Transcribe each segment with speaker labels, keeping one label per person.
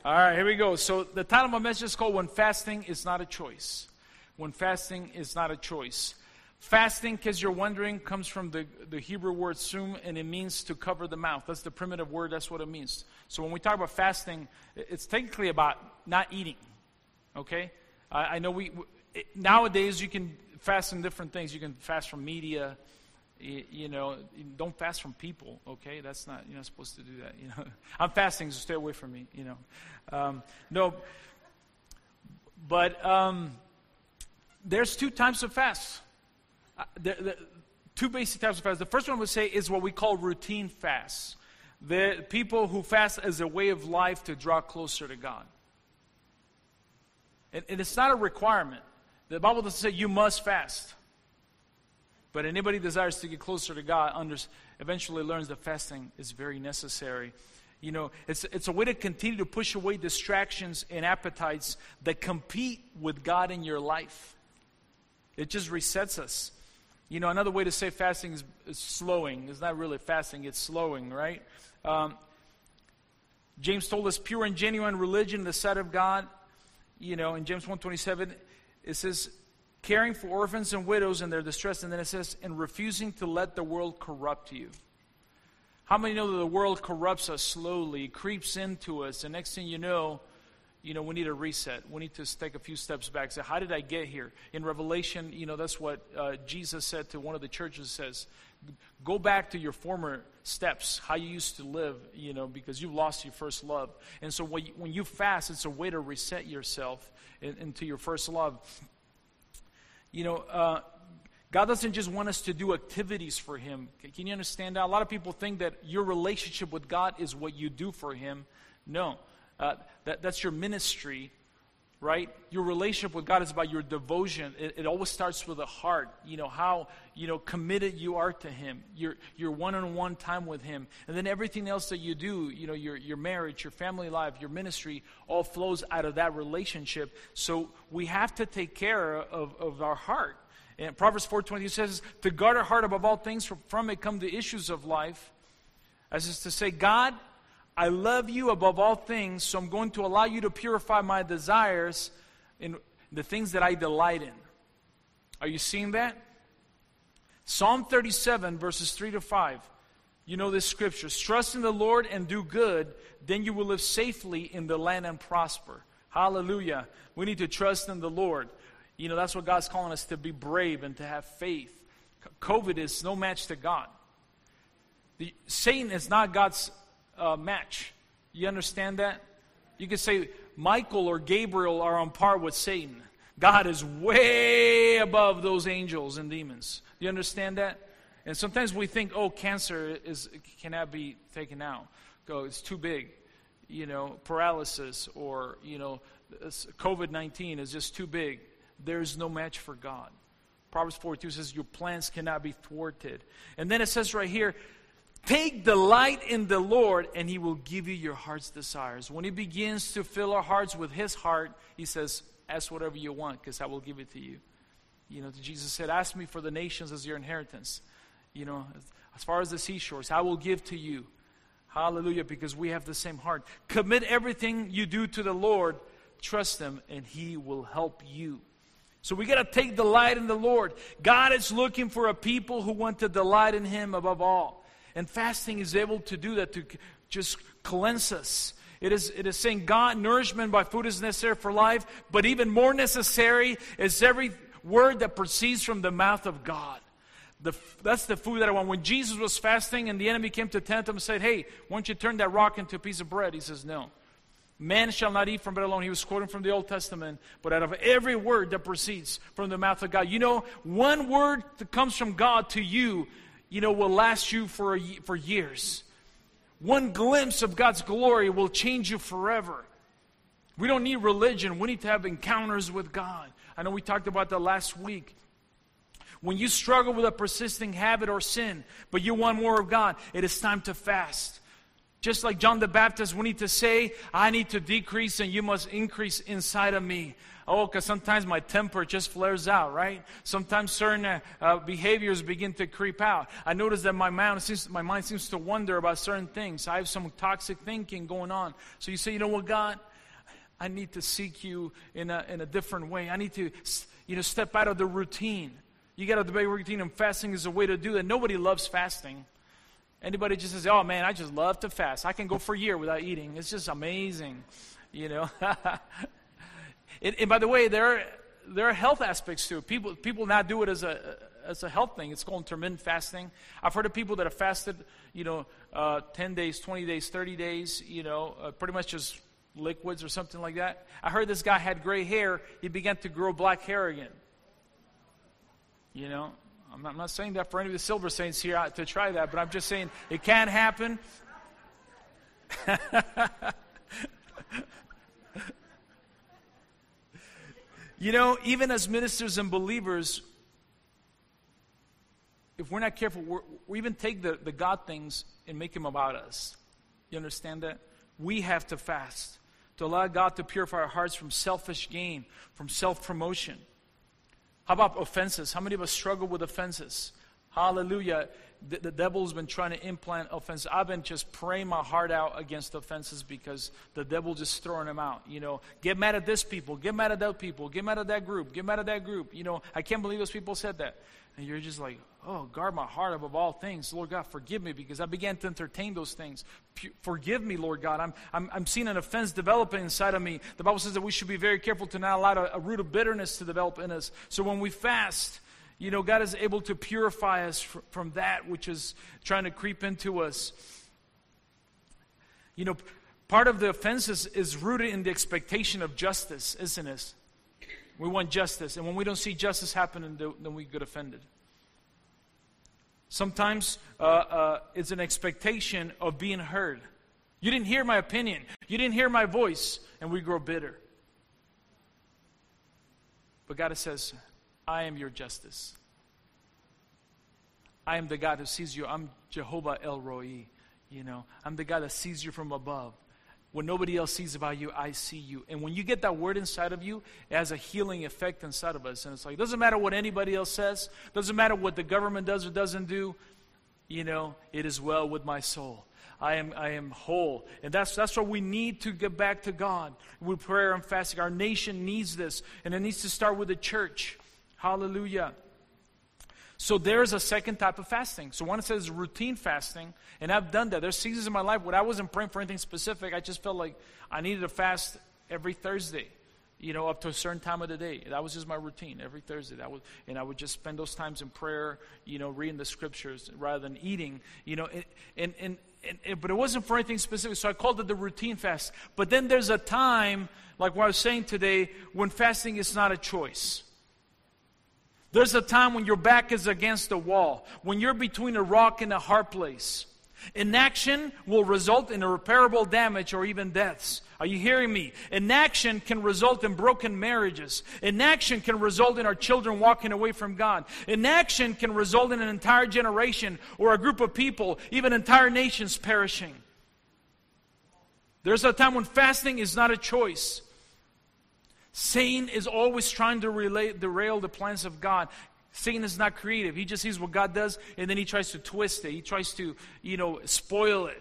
Speaker 1: All right, here we go. So the title of my message is called When Fasting is Not a Choice. When fasting is not a choice. Fasting, because you're wondering, comes from the Hebrew word sum, and it means to cover the mouth. That's the primitive word. That's what it means. So when we talk about fasting, it's technically about not eating. Okay? I know nowadays you can fast from different things. You can fast from media. You know, don't fast from people. Okay? That's not, you're not supposed to do that. You know, I'm fasting, so stay away from me. You know, no. But there's two types of fasts. Two basic types of fasts. The first one we say is what we call routine fasts. The people who fast as a way of life to draw closer to God. And it's not a requirement. The Bible doesn't say you must fast. But anybody who desires to get closer to God eventually learns that fasting is very necessary. You know, it's a way to continue to push away distractions and appetites that compete with God in your life. It just resets us. You know, another way to say fasting is slowing. It's not really fasting, it's slowing, right? James told us pure and genuine religion in the sight of God. You know, in James 1:27, it says, caring for orphans and widows in their distress. And then it says, and refusing to let the world corrupt you. How many know that the world corrupts us slowly, creeps into us, and next thing you know, we need a reset. We need to take a few steps back. Say, how did I get here? In Revelation, that's what Jesus said to one of the churches. Says, go back to your former steps, how you used to live, because you've lost your first love. And so when you fast, it's a way to reset yourself into your first love. God doesn't just want us to do activities for Him. Can you understand that? A lot of people think that your relationship with God is what you do for Him. No. That's your ministry, right? Your relationship with God is about your devotion. It always starts with a heart. How committed you are to Him. Your one-on-one time with Him, and then everything else that you do. Your marriage, your family life, your ministry, all flows out of that relationship. So we have to take care of our heart. And Proverbs 4:20 says, "To guard our heart above all things, from it come the issues of life." As is to say, God, I love you above all things, so I'm going to allow you to purify my desires in the things that I delight in. Are you seeing that? Psalm 37, verses 3-5. You know this scripture. Trust in the Lord and do good, then you will live safely in the land and prosper. Hallelujah. We need to trust in the Lord. That's what God's calling us, to be brave and to have faith. COVID is no match to God. Satan is not God's match. You understand that? You could say Michael or Gabriel are on par with Satan. God is way above those angels and demons. You understand that? And sometimes we think, cancer cannot be taken out. It's too big. Paralysis or, COVID-19 is just too big. There's no match for God. Proverbs 4:2 says, your plans cannot be thwarted. And then it says right here, take delight in the Lord, and He will give you your heart's desires. When He begins to fill our hearts with His heart, He says, ask whatever you want, because I will give it to you. Jesus said, ask me for the nations as your inheritance. As far as the seashores, I will give to you. Hallelujah, because we have the same heart. Commit everything you do to the Lord. Trust Him, and He will help you. So we got to take delight in the Lord. God is looking for a people who want to delight in Him above all. And fasting is able to do that, to just cleanse us. It is saying, God, nourishment by food is necessary for life, but even more necessary is every word that proceeds from the mouth of God. That's the food that I want. When Jesus was fasting and the enemy came to tempt Him and said, hey, why don't you turn that rock into a piece of bread? He says, no. Man shall not eat from bread alone. He was quoting from the Old Testament. But out of every word that proceeds from the mouth of God. One word that comes from God to you, will last you for years. One glimpse of God's glory will change you forever. We don't need religion. We need to have encounters with God. I know we talked about that last week. When you struggle with a persisting habit or sin, but you want more of God, it is time to fast. Just like John the Baptist, we need to say, I need to decrease and you must increase inside of me. Because sometimes my temper just flares out, right? Sometimes certain behaviors begin to creep out. I notice that my mind seems to wonder about certain things. I have some toxic thinking going on. So you say, you know what, God? I need to seek you in a different way. I need to, step out of the routine. You got to break routine, and fasting is a way to do that. Nobody loves fasting. Anybody just says, oh man, I just love to fast. I can go for a year without eating. It's just amazing, And by the way, there are health aspects to it. People now do it as a health thing. It's called intermittent fasting. I've heard of people that have fasted, 10 days, 20 days, 30 days, pretty much just liquids or something like that. I heard this guy had gray hair. He began to grow black hair again. I'm not saying that for any of the Silver Saints here to try that, but I'm just saying it can happen. Even as ministers and believers, if we're not careful, we even take the God things and make them about us. You understand that? We have to fast to allow God to purify our hearts from selfish gain, from self-promotion. How about offenses? How many of us struggle with offenses? Hallelujah. The devil's been trying to implant offenses. I've been just praying my heart out against offenses because the devil's just throwing them out. Get mad at this people. Get mad at that people. Get mad at that group. Get mad at that group. I can't believe those people said that. And you're just like, oh, guard my heart above all things. Lord God, forgive me because I began to entertain those things. Forgive me, Lord God. I'm seeing an offense developing inside of me. The Bible says that we should be very careful to not allow a root of bitterness to develop in us. So when we fast, God is able to purify us from that which is trying to creep into us. Part of the offense is rooted in the expectation of justice, isn't it? We want justice. And when we don't see justice happening, then we get offended. Sometimes it's an expectation of being heard. You didn't hear my opinion. You didn't hear my voice. And we grow bitter. But God says, I am your justice. I am the God who sees you. I'm Jehovah El Roi. I'm the God that sees you from above. When nobody else sees about you, I see you. And when you get that word inside of you, it has a healing effect inside of us. And it's like, it doesn't matter what anybody else says. Doesn't matter what the government does or doesn't do. It is well with my soul. I am whole. And that's what we need to get back to God with prayer and fasting. Our nation needs this. And it needs to start with the church. Hallelujah. So there's a second type of fasting. So one says routine fasting, and I've done that. There's seasons in my life when I wasn't praying for anything specific. I just felt like I needed to fast every Thursday, up to a certain time of the day. That was just my routine every Thursday. I would just spend those times in prayer, reading the scriptures rather than eating, but it wasn't for anything specific. So I called it the routine fast. But then there's a time, like what I was saying today, when fasting is not a choice. There's a time when your back is against the wall, when you're between a rock and a hard place. Inaction will result in irreparable damage or even deaths. Are you hearing me? Inaction can result in broken marriages. Inaction can result in our children walking away from God. Inaction can result in an entire generation or a group of people, even entire nations perishing. There's a time when fasting is not a choice. Satan is always trying to derail the plans of God. Satan is not creative. He just sees what God does, and then he tries to twist it. He tries to, spoil it.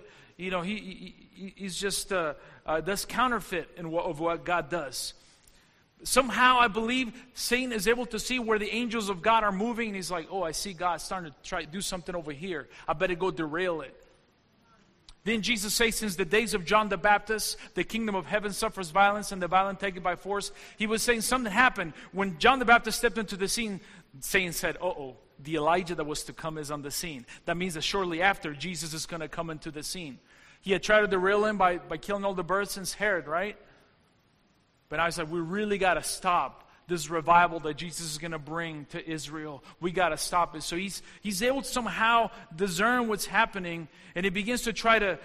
Speaker 1: He's just does counterfeit of what God does. Somehow, I believe Satan is able to see where the angels of God are moving, and he's like, oh, I see God starting to try to do something over here. I better go derail it. Then Jesus says, since the days of John the Baptist, the kingdom of heaven suffers violence and the violent take it by force. He was saying something happened. When John the Baptist stepped into the scene, Satan said, the Elijah that was to come is on the scene. That means that shortly after, Jesus is going to come into the scene. He had tried to derail him by killing all the birds since Herod, right? But I said, we really got to stop this revival that Jesus is going to bring to Israel. We got to stop it. So he's able to somehow discern what's happening, and he begins to try to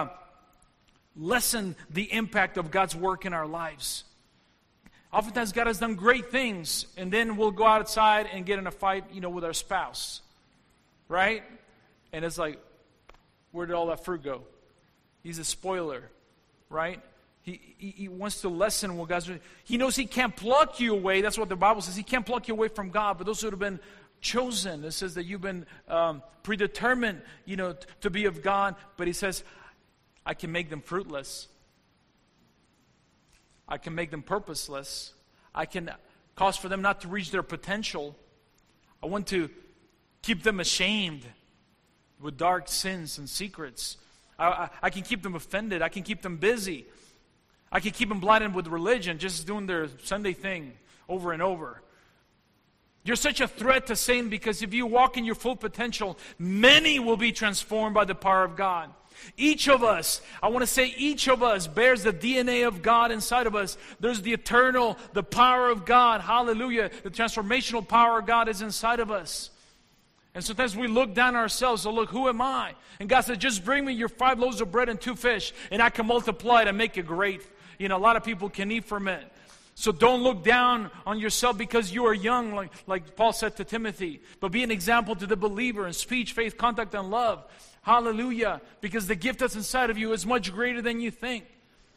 Speaker 1: lessen the impact of God's work in our lives. Oftentimes God has done great things, and then we'll go outside and get in a fight, with our spouse. Right? And it's like, where did all that fruit go? He's a spoiler. Right? He wants to lessen what God's doing. He knows he can't pluck you away. That's what the Bible says. He can't pluck you away from God. But those who have been chosen, it says that you've been predetermined, to be of God. But he says, I can make them fruitless. I can make them purposeless. I can cause for them not to reach their potential. I want to keep them ashamed with dark sins and secrets. I can keep them offended. I can keep them busy. I can keep them blinded with religion, just doing their Sunday thing over and over. You're such a threat to Satan because if you walk in your full potential, many will be transformed by the power of God. Each of us, I want to say each of us bears the DNA of God inside of us. There's the eternal, the power of God. Hallelujah. The transformational power of God is inside of us. And sometimes we look down on ourselves, so look, who am I? And God said, just bring me your 5 loaves of bread and 2 fish, and I can multiply it and make it great. You know, a lot of people can eat from it. So don't look down on yourself because you are young, like Paul said to Timothy. But be an example to the believer in speech, faith, conduct, and love. Hallelujah. Because the gift that's inside of you is much greater than you think.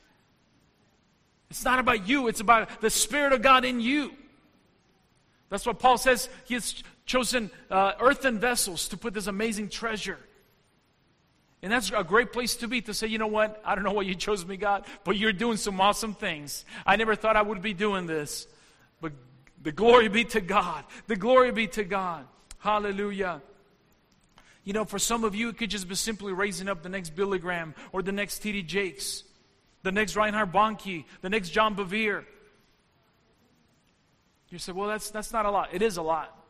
Speaker 1: It's not about you. It's about the Spirit of God in you. That's what Paul says. He has chosen earthen vessels to put this amazing treasure. And that's a great place to be, to say, you know what? I don't know why you chose me, God, but you're doing some awesome things. I never thought I would be doing this. But the glory be to God. The glory be to God. Hallelujah. You know, for some of you, it could just be simply raising up the next Billy Graham or the next T.D. Jakes, the next Reinhard Bonnke, the next John Bevere. You say, well, that's not a lot. It is a lot.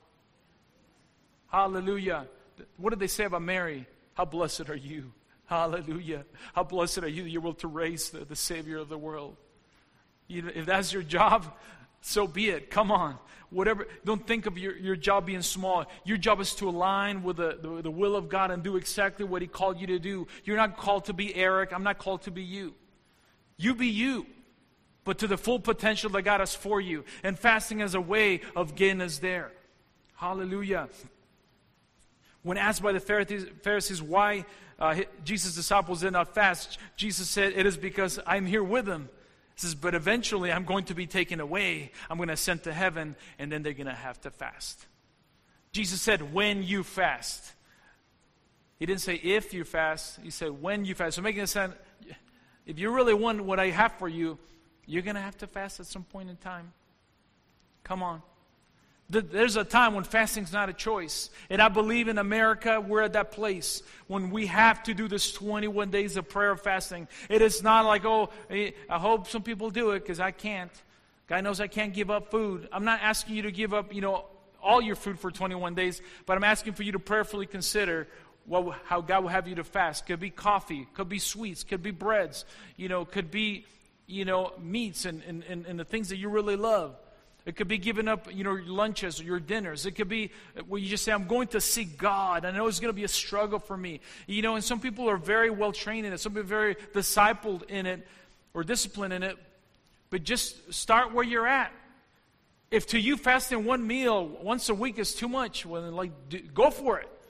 Speaker 1: Hallelujah. What did they say about Mary? How blessed are you? Hallelujah. How blessed are you that you're able to raise the Savior of the world. You know, if that's your job, so be it. Come on. Whatever. Don't think of your job being small. Your job is to align with the will of God and do exactly what He called you to do. You're not called to be Eric. I'm not called to be you. You be you, but to the full potential that God has for you. And fasting as a way of getting us there. Hallelujah. When asked by the Pharisees why Jesus' disciples did not fast, Jesus said, it is because I'm here with them. He says, but eventually I'm going to be taken away. I'm going to ascend to heaven, and then they're going to have to fast. Jesus said, when you fast. He didn't say if you fast. He said, when you fast. So making it sound, if you really want what I have for you, you're going to have to fast at some point in time. Come on. There's a time when fasting's not a choice. And I believe in America, we're at that place when we have to do this 21 days of prayer fasting. It is not like, oh, I hope some people do it because I can't. God knows I can't give up food. I'm not asking you to give up, all your food for 21 days, but I'm asking for you to prayerfully consider how God will have you to fast. Could be coffee, could be sweets, could be breads, could be, meats and the things that you really love. It could be giving up, your lunches or your dinners. It could be where you just say, I'm going to seek God. I know it's going to be a struggle for me. And some people are very well trained in it. Some people are very discipled in it or disciplined in it. But just start where you're at. If to you fasting one meal once a week is too much, well, go for it.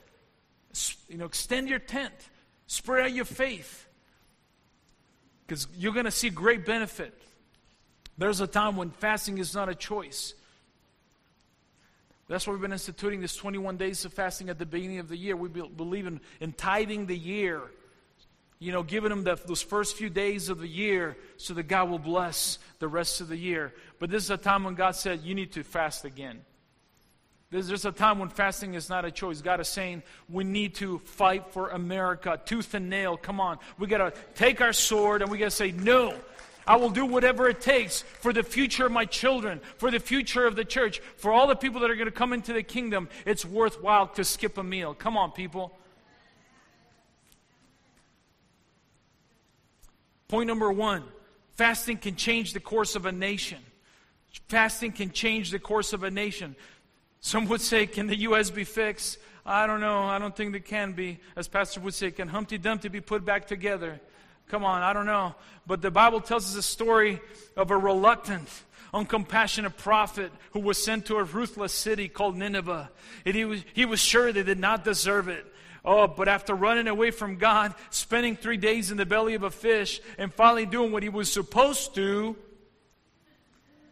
Speaker 1: Extend your tent. Spread out your faith. Because you're going to see great benefit. There's a time when fasting is not a choice. That's why we've been instituting this 21 days of fasting at the beginning of the year. We believe in tithing the year. Giving them those first few days of the year so that God will bless the rest of the year. But this is a time when God said, you need to fast again. There's a time when fasting is not a choice. God is saying, we need to fight for America, tooth and nail. Come on. We got to take our sword and we got to say, no. I will do whatever it takes for the future of my children, for the future of the church, for all the people that are going to come into the kingdom. It's worthwhile to skip a meal. Come on, people. Point number 1, fasting can change the course of a nation. Fasting can change the course of a nation. Some would say, can the U.S. be fixed? I don't know. I don't think it can be. As Pastor would say, can Humpty Dumpty be put back together? Come on, I don't know. But the Bible tells us a story of a reluctant, uncompassionate prophet who was sent to a ruthless city called Nineveh. And he was sure they did not deserve it. Oh, but after running away from God, spending 3 days in the belly of a fish, and finally doing what he was supposed to,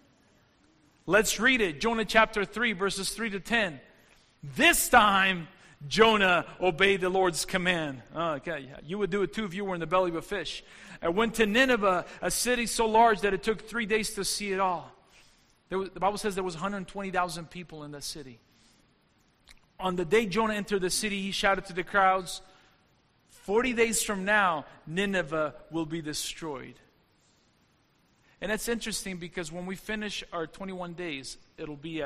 Speaker 1: let's read it. Jonah chapter 3, verses 3 to 10. This time, Jonah obeyed the Lord's command. Okay, you would do it too if you were in the belly of a fish. I went to Nineveh, a city so large that it took 3 days to see it all. The Bible says there was 120,000 people in that city. On the day Jonah entered the city, he shouted to the crowds, 40 days from now, Nineveh will be destroyed. And that's interesting because when we finish our 21 days, it'll be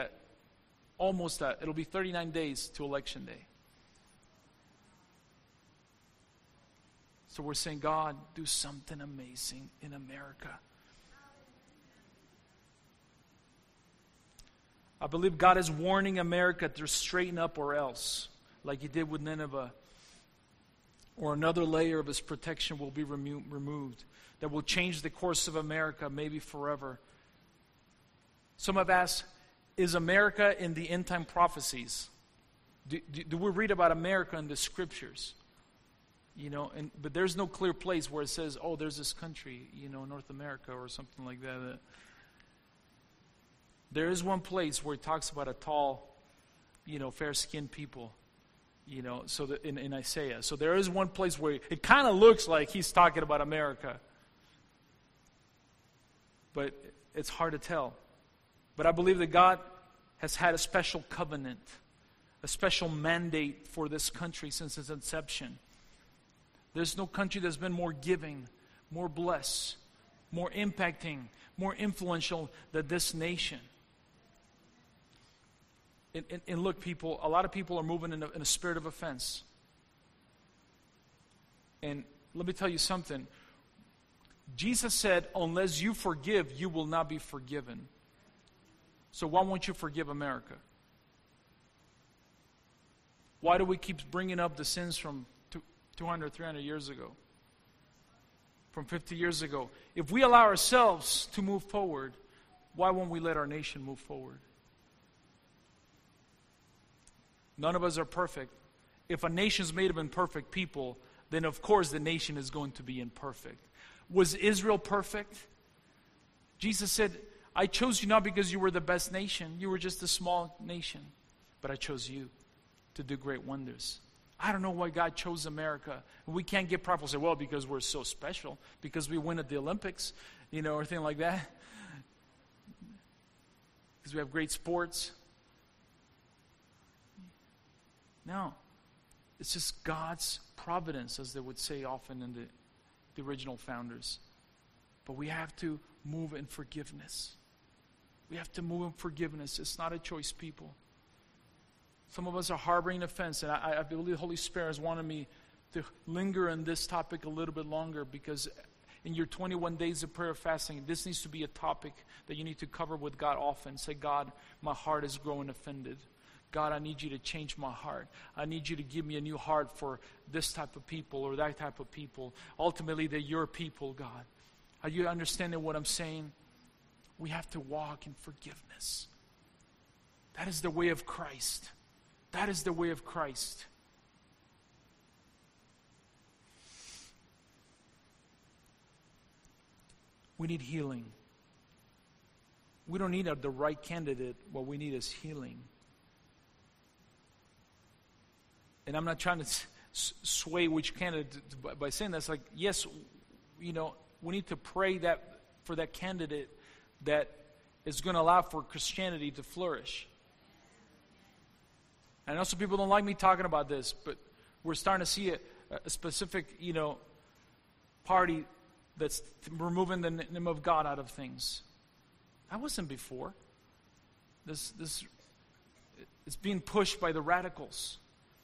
Speaker 1: 39 days to Election Day. So we're saying, God, do something amazing in America. I believe God is warning America to straighten up or else, like He did with Nineveh. Or another layer of His protection will be removed that will change the course of America, maybe forever. Some have asked, is America in the end time prophecies? Do we read about America in the Scriptures? But there's no clear place where it says, oh, there's this country, North America or something like that. There is one place where it talks about a tall, fair-skinned people, so that in Isaiah. So there is one place where it kind of looks like he's talking about America. But it's hard to tell. But I believe that God has had a special covenant, a special mandate for this country since its inception. There's no country that's been more giving, more blessed, more impacting, more influential than this nation. And look, people, a lot of people are moving in a spirit of offense. And let me tell you something. Jesus said, unless you forgive, you will not be forgiven. So why won't you forgive America? Why do we keep bringing up the sins from 200, 300 years ago? From 50 years ago? If we allow ourselves to move forward, why won't we let our nation move forward? None of us are perfect. If a nation's made of imperfect people, then of course the nation is going to be imperfect. Was Israel perfect? Jesus said, I chose you not because you were the best nation. You were just a small nation. But I chose you to do great wonders. I don't know why God chose America. We can't get proper say, well, because we're so special, because we win at the Olympics, or anything like that. Because we have great sports. No. It's just God's providence, as they would say often in the original founders. But we have to move in forgiveness. We have to move in forgiveness. It's not a choice, people. Some of us are harboring offense, and I believe the Holy Spirit has wanted me to linger on this topic a little bit longer, because in your 21 days of prayer fasting, this needs to be a topic that you need to cover with God often. Say, God, my heart is growing offended. God, I need you to change my heart. I need you to give me a new heart for this type of people or that type of people. Ultimately, they're your people, God. Are you understanding what I'm saying? We have to walk in forgiveness. That is the way of Christ. That is the way of Christ. We need healing. We don't need the right candidate. What we need is healing. And I'm not trying to sway which candidate by saying that's like, yes, we need to pray for that candidate that is going to allow for Christianity to flourish. I know some people don't like me talking about this, but we're starting to see a specific, party that's removing the name of God out of things. That wasn't before. This it's being pushed by the radicals.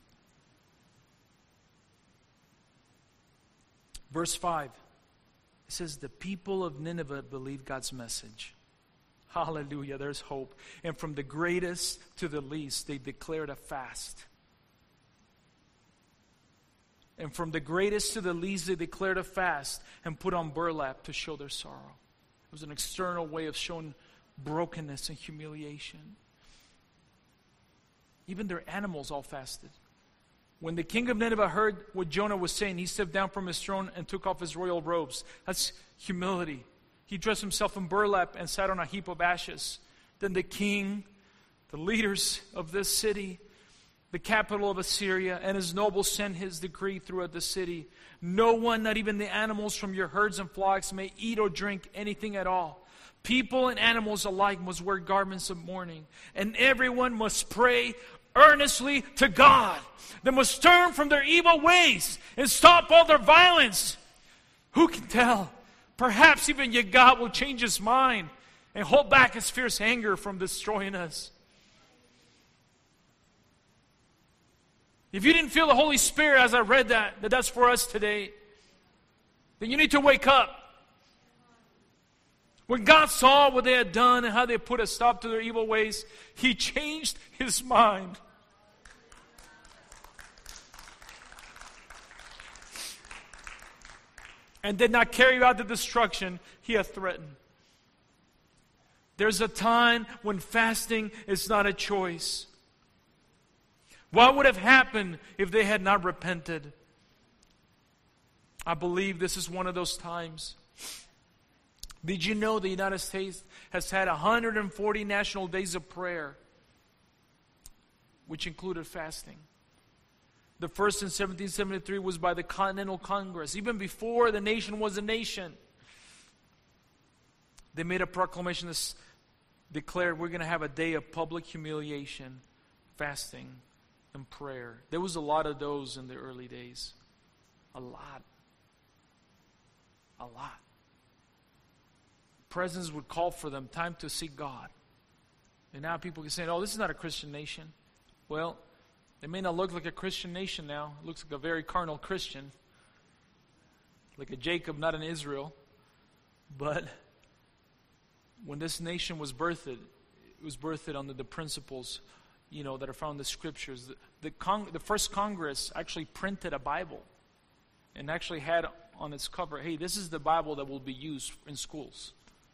Speaker 1: Verse 5, it says, the people of Nineveh believed God's message. Hallelujah, there's hope. And from the greatest to the least, they declared a fast. And from the greatest to the least, they declared a fast and put on burlap to show their sorrow. It was an external way of showing brokenness and humiliation. Even their animals all fasted. When the king of Nineveh heard what Jonah was saying, he stepped down from his throne and took off his royal robes. That's humility. He dressed himself in burlap and sat on a heap of ashes. Then the king, the leaders of this city, the capital of Assyria, and his nobles sent his decree throughout the city. No one, not even the animals from your herds and flocks, may eat or drink anything at all. People and animals alike must wear garments of mourning, and everyone must pray earnestly to God. They must turn from their evil ways and stop all their violence. Who can tell? Perhaps even your God will change his mind and hold back his fierce anger from destroying us. If you didn't feel the Holy Spirit as I read that that's for us today, then you need to wake up. When God saw what they had done and how they put a stop to their evil ways, he changed his mind. And did not carry out the destruction he had threatened. There's a time when fasting is not a choice. What would have happened if they had not repented? I believe this is one of those times. Did you know the United States has had 140 national days of prayer, which included fasting? The first in 1773 was by the Continental Congress. Even before the nation was a nation, they made a proclamation that declared we're going to have a day of public humiliation, fasting, and prayer. There was a lot of those in the early days. A lot. A lot. Presidents would call for them, time to seek God. And now people can say, oh, this is not a Christian nation. Well, it may not look like a Christian nation now. It looks like a very carnal Christian. Like a Jacob, not an Israel. But when this nation was birthed, it was birthed under the principles, that are found in the Scriptures. The first Congress actually printed a Bible and actually had on its cover, hey, this is the Bible that will be used in schools.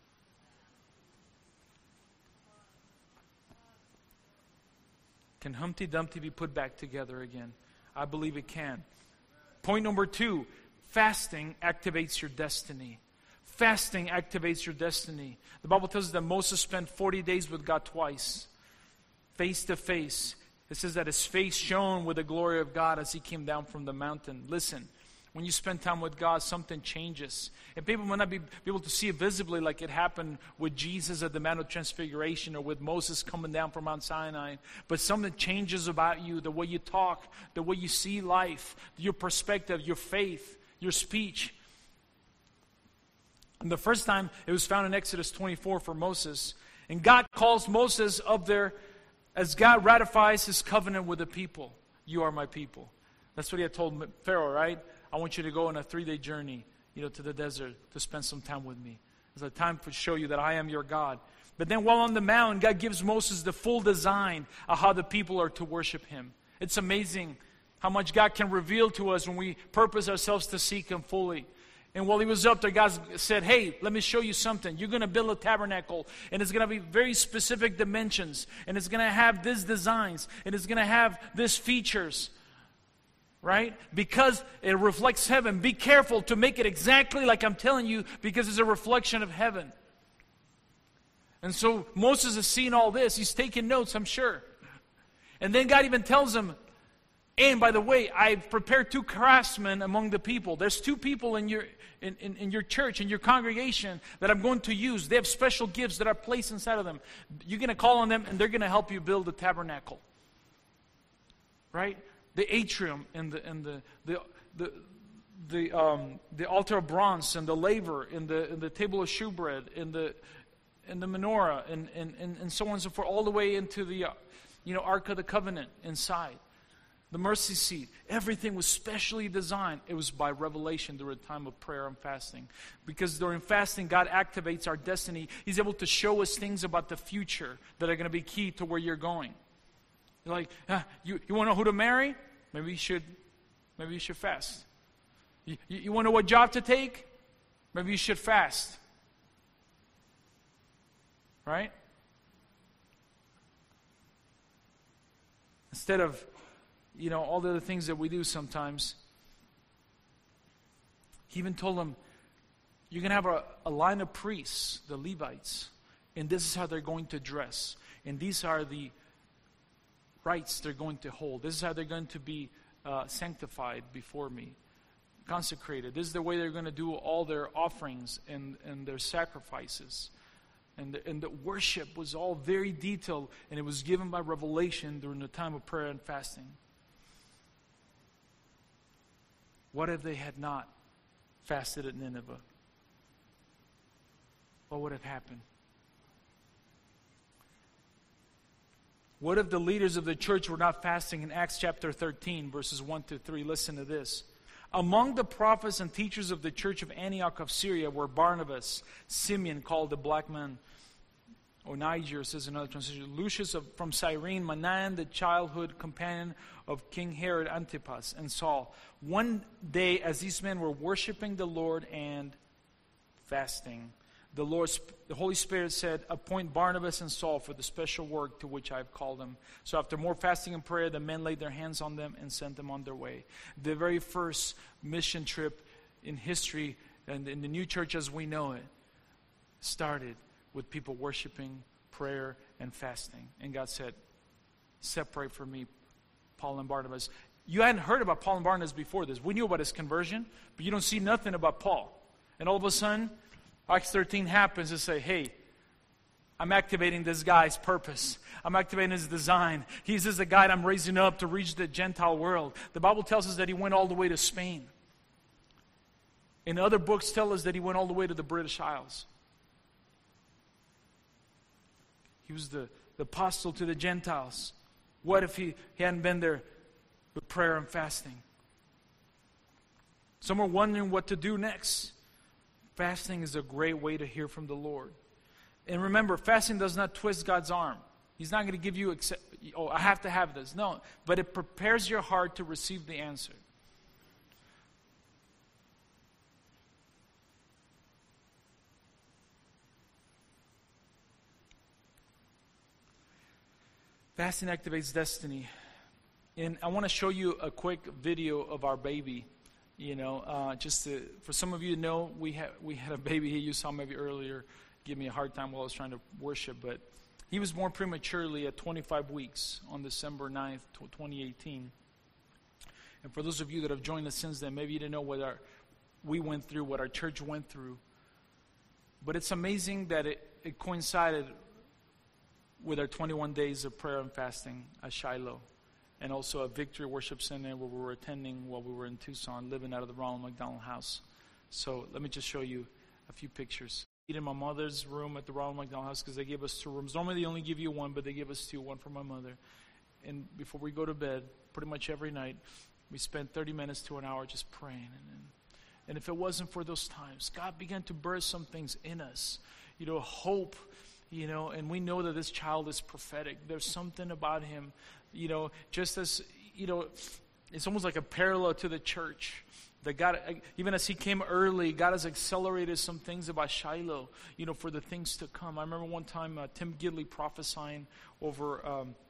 Speaker 1: Can Humpty Dumpty be put back together again? I believe it can. Point number 2, fasting activates your destiny. Fasting activates your destiny. The Bible tells us that Moses spent 40 days with God twice, face to face. It says that his face shone with the glory of God as he came down from the mountain. Listen, when you spend time with God, something changes. And people might not be able to see it visibly like it happened with Jesus at the Mount of Transfiguration or with Moses coming down from Mount Sinai. But something changes about you, the way you talk, the way you see life, your perspective, your faith, your speech. And the first time, it was found in Exodus 24 for Moses. And God calls Moses up there as God ratifies his covenant with the people. You are my people. That's what he had told Pharaoh, right? I want you to go on a 3-day journey, to the desert to spend some time with me. It's a time to show you that I am your God. But then while on the mountain, God gives Moses the full design of how the people are to worship him. It's amazing how much God can reveal to us when we purpose ourselves to seek him fully. And while he was up there, God said, hey, let me show you something. You're going to build a tabernacle, and it's going to be very specific dimensions, and it's going to have these designs, and it's going to have these features. Right? Because it reflects heaven. Be careful to make it exactly like I'm telling you, because it's a reflection of heaven. And so Moses has seen all this. He's taking notes, I'm sure. And then God even tells him, and by the way, I've prepared 2 craftsmen among the people. There's 2 people in your church, in your congregation, that I'm going to use. They have special gifts that are placed inside of them. You're going to call on them, and they're going to help you build the tabernacle. Right? The atrium and the altar of bronze and the laver and the table of shewbread and the menorah and so on and so forth, all the way into the Ark of the Covenant inside. The mercy seat. Everything was specially designed. It was by revelation during a time of prayer and fasting. Because during fasting, God activates our destiny. He's able to show us things about the future that are going to be key to where you're going. You're like, you want to know who to marry? Maybe you should fast. You want to know what job to take? Maybe you should fast. Right? Instead of, all the other things that we do sometimes. He even told them, you're going to have a line of priests, the Levites, and this is how they're going to dress. And these are the rites they're going to hold. This is how they're going to be sanctified before me, consecrated. This is the way they're going to do all their offerings and their sacrifices. And the worship was all very detailed, and it was given by revelation during the time of prayer and fasting. What if they had not fasted at Nineveh? What would have happened? What if the leaders of the church were not fasting in Acts chapter 13, verses 1 to 3? Listen to this. Among the prophets and teachers of the church of Antioch of Syria were Barnabas, Simeon called the black man, or Niger says another translation, Lucius from Cyrene, Manaen, the childhood companion of King Herod Antipas, and Saul. One day, as these men were worshiping the Lord and fasting, the Holy Spirit said, appoint Barnabas and Saul for the special work to which I have called them. So after more fasting and prayer, the men laid their hands on them and sent them on their way. The very first mission trip in history, and in the new church as we know it, started with people worshiping, prayer, and fasting. And God said, separate from me Paul and Barnabas. You hadn't heard about Paul and Barnabas before this. We knew about his conversion, but you don't see nothing about Paul. And all of a sudden, Acts 13 happens to say, hey, I'm activating this guy's purpose. I'm activating his design. He's the guy I'm raising up to reach the Gentile world. The Bible tells us that he went all the way to Spain. And other books tell us that he went all the way to the British Isles. He was the apostle to the Gentiles. What if he hadn't been there with prayer and fasting? Some are wondering what to do next. Fasting is a great way to hear from the Lord. And remember, fasting does not twist God's arm. He's not going to give you, I have to have this. No, but it prepares your heart to receive the answer. Fasting activates destiny. And I want to show you a quick video of our baby. You know, for some of you to know, we had a baby here. You saw maybe earlier give me a hard time while I was trying to worship. But he was born prematurely at 25 weeks on December 9th, 2018. And for those of you that have joined us since then, maybe you didn't know what we went through, what our church went through. But it's amazing that it coincided with our 21 days of prayer and fasting at Shiloh. And also a Victory Worship Center where we were attending while we were in Tucson, living out of the Ronald McDonald House. So let me just show you a few pictures. In my mother's room at the Ronald McDonald House, because they gave us 2 rooms. Normally they only give you 1, but they gave us 2, one for my mother. And before we go to bed, pretty much every night, we spent 30 minutes to an hour just praying. And if it wasn't for those times, God began to birth some things in us. You know, hope, you know, and we know that this child is prophetic. There's something about him. You know, just as, you know, it's almost like a parallel to the church. That God, even as he came early, God has accelerated some things about Shiloh, you know, for the things to come. I remember one time Tim Gidley prophesying over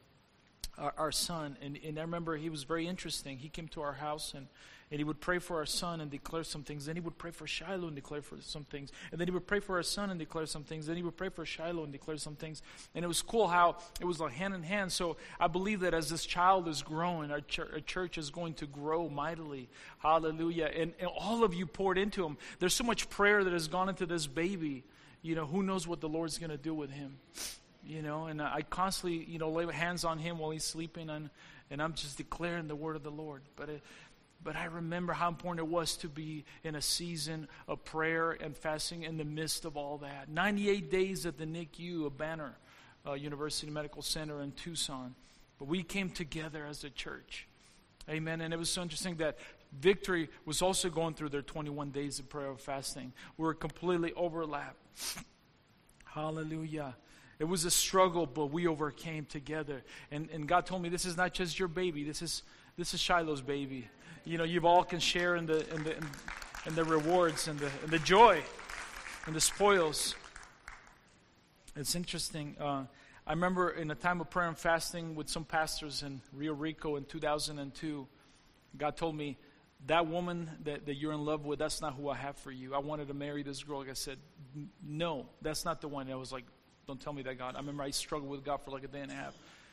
Speaker 1: our son. And I remember he was very interesting. He came to our house and he would pray for our son and declare some things. Then he would pray for Shiloh and declare for some things. And then he would pray for our son and declare some things. Then he would pray for Shiloh and declare some things. And it was cool how it was like hand in hand. So I believe that as this child is growing, our church is going to grow mightily. Hallelujah. And all of you poured into him. There's so much prayer that has gone into this baby. You know, who knows what the Lord's going to do with him. You know, and I constantly, you know, lay hands on him while he's sleeping. And I'm just declaring the word of the Lord. But I remember how important it was to be in a season of prayer and fasting in the midst of all that. 98 days at the NICU of Banner University Medical Center in Tucson. But we came together as a church. Amen. And it was so interesting that Victory was also going through their 21 days of prayer and fasting. We were completely overlapped. Hallelujah. It was a struggle, but we overcame together. And God told me, this is not just your baby. This is Shiloh's baby. You know, you all can share in the rewards and the joy and the spoils. It's interesting. I remember in a time of prayer and fasting with some pastors in Rio Rico in 2002, God told me, that woman that you're in love with, that's not who I have for you. I wanted to marry this girl. Like I said, no, that's not the one. I was like, don't tell me that, God. I remember I struggled with God for like a day and a half.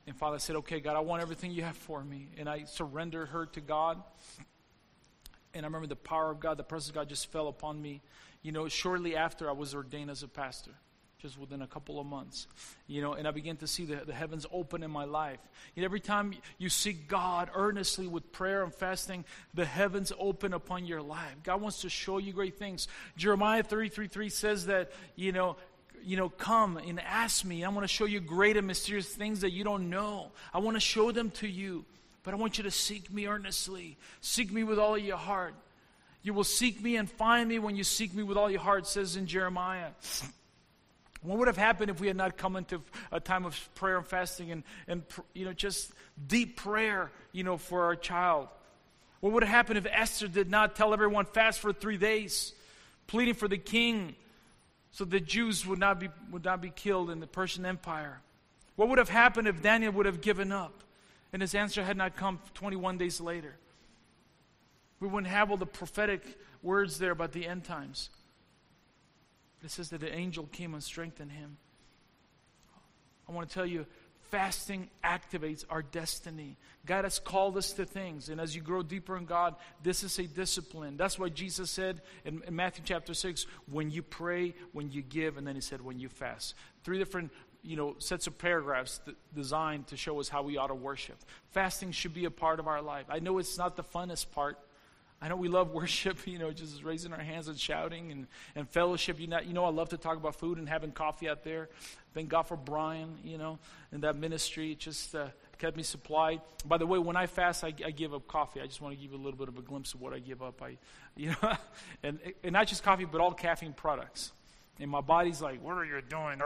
Speaker 1: And Father said, okay, God, I want everything you have for me. And I surrendered her to God. And I remember the power of God, the presence of God just fell upon me. Shortly after I was ordained as a pastor, just within a couple of months. And I began to see the heavens open in my life. Every time you seek God earnestly with prayer and fasting, the heavens open upon your life. God wants to show you great things. Jeremiah 33:3 says that, come and ask me. I want to show you great and mysterious things that you don't know. I want to show them to you. But I want you to seek me earnestly. Seek me with all of your heart. You will seek me and find me when you seek me with all your heart, says in Jeremiah. What would have happened if we had not come into a time of prayer and fasting and just deep prayer, for our child? What would have happened if Esther did not tell everyone fast for 3 days, pleading for the king so the Jews would not be killed in the Persian Empire? What would have happened if Daniel would have given up and his answer had not come 21 days later? We wouldn't have all the prophetic words there about the end times. It says that the angel came and strengthened him. I want to tell you, fasting activates our destiny. God has called us to things. And as you grow deeper in God, this is a discipline. That's why Jesus said in Matthew chapter 6, when you pray, when you give, and then he said when you fast. 3 different sets of paragraphs designed to show us how we ought to worship. Fasting should be a part of our life. I know it's not the funnest part. I know we love worship, just raising our hands and shouting and fellowship. I love to talk about food and having coffee out there. Thank God for Brian, and that ministry. It just kept me supplied. By the way, when I fast, I give up coffee. I just want to give you a little bit of a glimpse of what I give up. And not just coffee, but all caffeine products. And my body's like, what are you doing?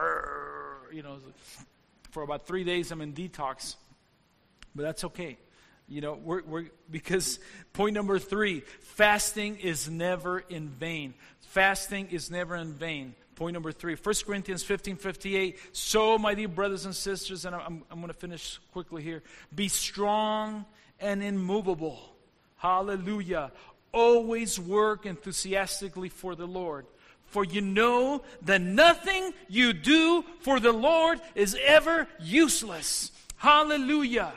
Speaker 1: For about 3 days, I'm in detox. But that's okay. Because point number 3, fasting is never in vain. Fasting is never in vain. Point number 3, 1 Corinthians 15:58. So, my dear brothers and sisters, and I'm going to finish quickly here. Be strong and immovable. Hallelujah. Always work enthusiastically for the Lord. For you know that nothing you do for the Lord is ever useless. Hallelujah.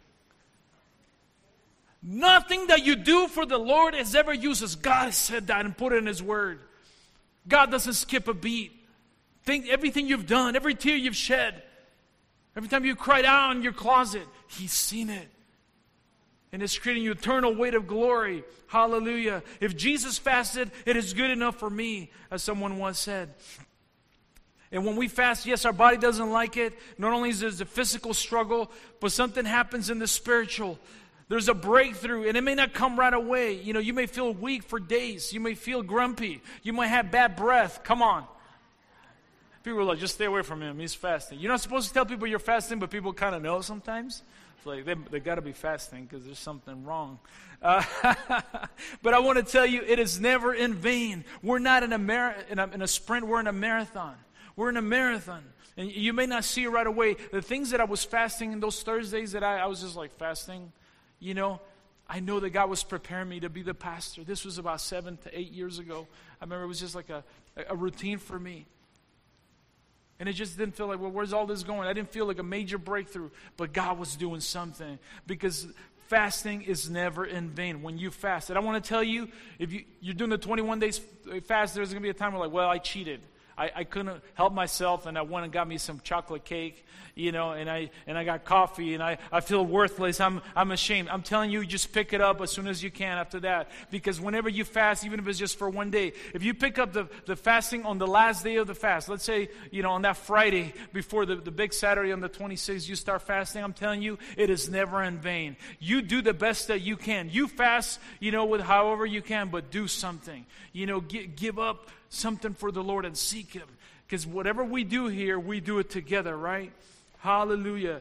Speaker 1: Nothing that you do for the Lord is ever useless. God has said that and put it in His Word. God doesn't skip a beat. Think everything you've done, every tear you've shed, every time you cried out in your closet, He's seen it. And it's creating you eternal weight of glory. Hallelujah. If Jesus fasted, it is good enough for me, as someone once said. And when we fast, yes, our body doesn't like it. Not only is there a physical struggle, but something happens in the spiritual. There's a breakthrough, and it may not come right away. You may feel weak for days. You may feel grumpy. You might have bad breath. Come on. People are like, just stay away from him. He's fasting. You're not supposed to tell people you're fasting, but people kind of know sometimes. It's like they got to be fasting because there's something wrong. But I want to tell you, it is never in vain. We're not in a sprint. We're in a marathon. We're in a marathon. And you may not see it right away. The things that I was fasting in those Thursdays that I was just like fasting, I know that God was preparing me to be the pastor. This was about 7 to 8 years ago. I remember it was just like a routine for me. And it just didn't feel like, well, where's all this going? I didn't feel like a major breakthrough, but God was doing something. Because fasting is never in vain when you fast. And I want to tell you, if you're doing the 21 days fast, there's going to be a time where like, well, I cheated. I couldn't help myself, and I went and got me some chocolate cake, and I got coffee, and I feel worthless. I'm ashamed. I'm telling you, just pick it up as soon as you can after that. Because whenever you fast, even if it's just for one day, if you pick up the fasting on the last day of the fast, let's say, on that Friday before the big Saturday on the 26th, you start fasting, I'm telling you, it is never in vain. You do the best that you can. You fast, with however you can, but do something. Give up something for the Lord and seek Him. Because whatever we do here, we do it together, right? Hallelujah.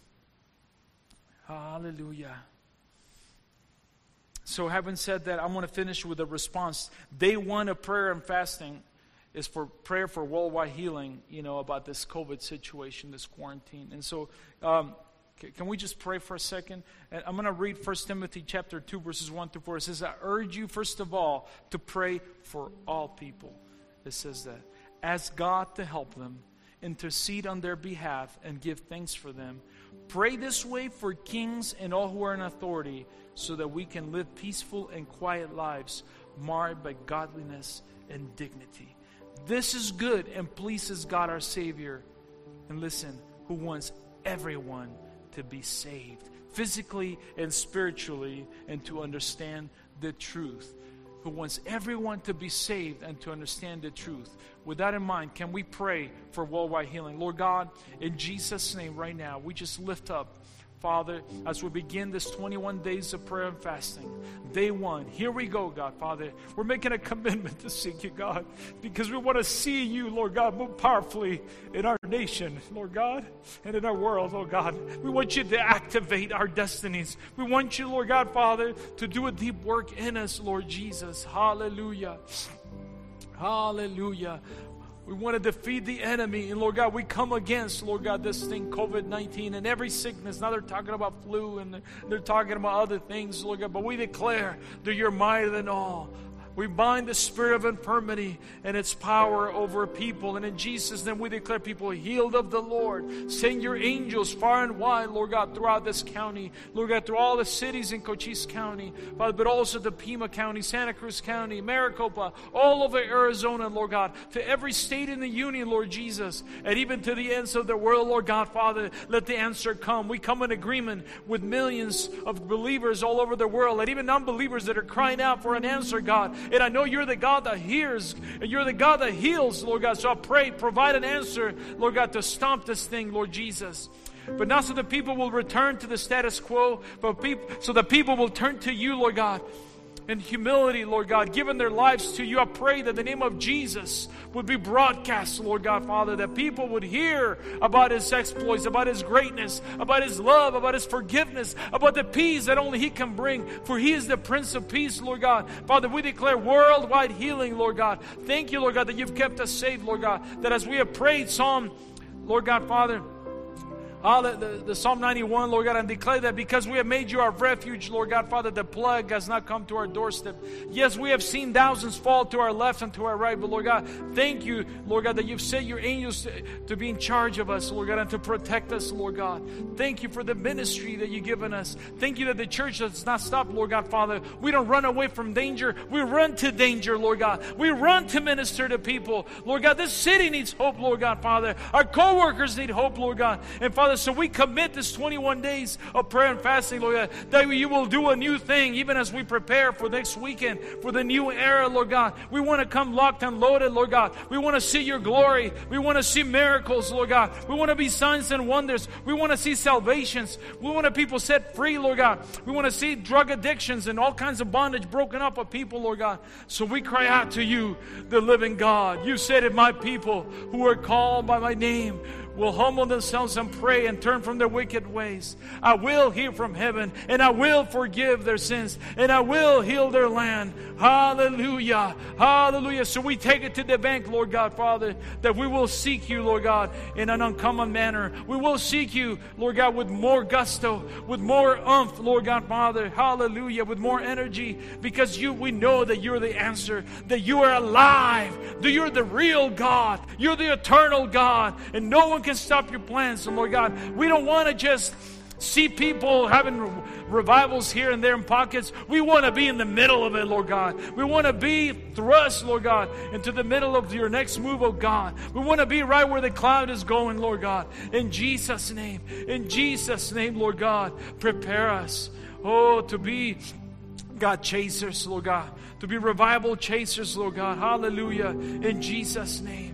Speaker 1: Hallelujah. So having said that, I'm going to finish with a response. Day 1 of prayer and fasting is for prayer for worldwide healing, about this COVID situation, this quarantine. And so can we just pray for a second? And I'm going to read 1 Timothy chapter 2, verses 1 through 4. It says, I urge you, first of all, to pray for all people. It says that. Ask God to help them, intercede on their behalf, and give thanks for them. Pray this way for kings and all who are in authority, so that we can live peaceful and quiet lives, marred by godliness and dignity. This is good and pleases God our Savior. And listen, who wants everyone to be saved, physically and spiritually, and to understand the truth. Who wants everyone to be saved and to understand the truth. With that in mind, can we pray for worldwide healing? Lord God, in Jesus' name right now, we just lift up, Father, as we begin this 21 days of prayer and fasting. Day 1, here we go, God, Father. We're making a commitment to seek you, God, because we want to see you, Lord God, move powerfully in our nation, Lord God, and in our world, Lord God. We want you to activate our destinies. We want you, Lord God, Father, to do a deep work in us, Lord Jesus. Hallelujah. Hallelujah. We want to defeat the enemy. And Lord God, we come against, Lord God, this thing, COVID-19, and every sickness. Now they're talking about flu and they're talking about other things, Lord God. But we declare that you're mightier than all. We bind the spirit of infirmity and its power over people. And in Jesus' name we declare people healed of the Lord. Send your angels far and wide, Lord God, throughout this county. Lord God, through all the cities in Cochise County, Father, but also to Pima County, Santa Cruz County, Maricopa, all over Arizona, Lord God, to every state in the union, Lord Jesus, and even to the ends of the world, Lord God, Father, let the answer come. We come in agreement with millions of believers all over the world, and even unbelievers that are crying out for an answer, God. And I know you're the God that hears, and you're the God that heals, Lord God. So I pray, provide an answer, Lord God, to stomp this thing, Lord Jesus. But not so that people will return to the status quo, but so that people will turn to you, Lord God, in humility, Lord God, giving their lives to you. I pray that the name of Jesus would be broadcast, Lord God, Father, that people would hear about His exploits, about His greatness, about His love, about His forgiveness, about the peace that only He can bring, for He is the Prince of Peace, Lord God. Father, we declare worldwide healing, Lord God. Thank you, Lord God, that you've kept us safe, Lord God, that as we have prayed Psalm, Lord God, Father, the Psalm 91, Lord God, and declare that because we have made you our refuge, Lord God, Father, the plague has not come to our doorstep. Yes, we have seen thousands fall to our left and to our right, but Lord God, thank you, Lord God, that you've set your angels to be in charge of us, Lord God, and to protect us, Lord God. Thank you for the ministry that you've given us. Thank you that the church does not stop, Lord God, Father. We don't run away from danger. We run to danger, Lord God. We run to minister to people. Lord God, this city needs hope, Lord God, Father. Our co-workers need hope, Lord God. And Father, so we commit this 21 days of prayer and fasting, Lord God, that you will do a new thing even as we prepare for next weekend, for the new era, Lord God. We want to come locked and loaded, Lord God. We want to see your glory. We want to see miracles, Lord God. We want to be signs and wonders. We want to see salvations. We want to people set free, Lord God. We want to see drug addictions and all kinds of bondage broken up of people, Lord God. So we cry out to you, the living God. You said, if my people who are called by my name will humble themselves and pray and turn from their wicked ways, I will hear from heaven, and I will forgive their sins, and I will heal their land. Hallelujah. Hallelujah. So we take it to the bank, Lord God, Father, that we will seek you, Lord God, in an uncommon manner. We will seek you, Lord God, with more gusto, with more oomph, Lord God, Father. Hallelujah. With more energy, because we know that you're the answer, that you are alive, that you're the real God, you're the eternal God, and no one can stop your plans. And Lord God, we don't want to just see people having revivals here and there in pockets. We want to be in the middle of it, Lord God. We want to be thrust, Lord God, into the middle of your next move, oh God. We want to be right where the cloud is going, Lord God. In Jesus' name, Lord God, prepare us, to be God chasers, Lord God, to be revival chasers, Lord God. Hallelujah. In Jesus' name.